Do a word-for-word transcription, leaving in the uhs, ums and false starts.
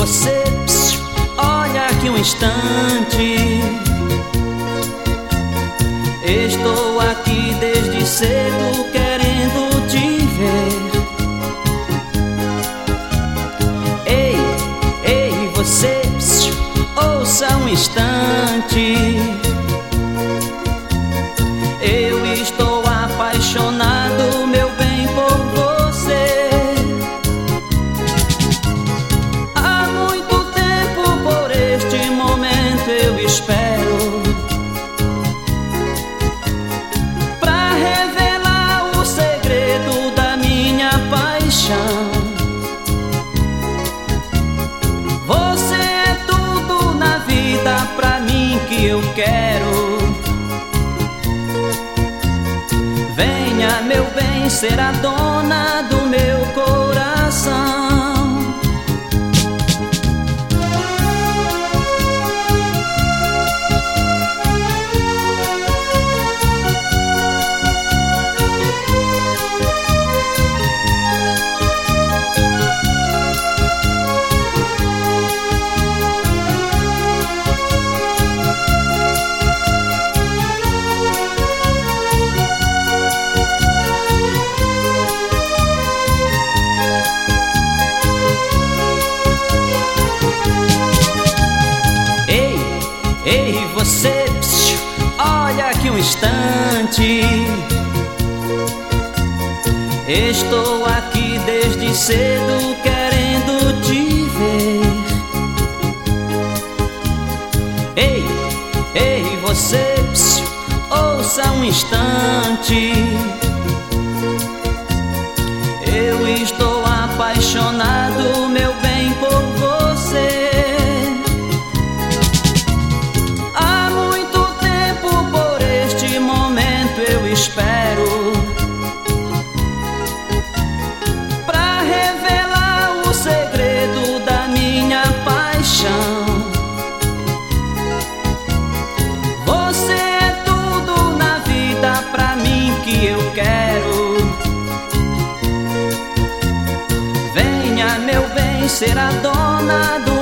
você, psiu, olha aqui um instante. Estou aqui desde cedo querendo te ver. Ei, ei, você, psiu, ouça um instante. Eu estou apaixonado, meu bem, por você. Há muito tempo por este momento eu espero, pra revelar o segredo da minha paixão. Você é tudo na vida pra mim que eu quero. Venha, meu bem, ser a dona do meu coração. Ei, você, psiu, olha aqui um instante. Estou aqui desde cedo querendo te ver. Ei, ei, você, psiu, ouça um instante. Eu estou apaixonado, meu bem, por você. Espero, pra revelar o segredo da minha paixão. Você é tudo na vida pra mim que eu quero. Venha, meu bem, ser a dona do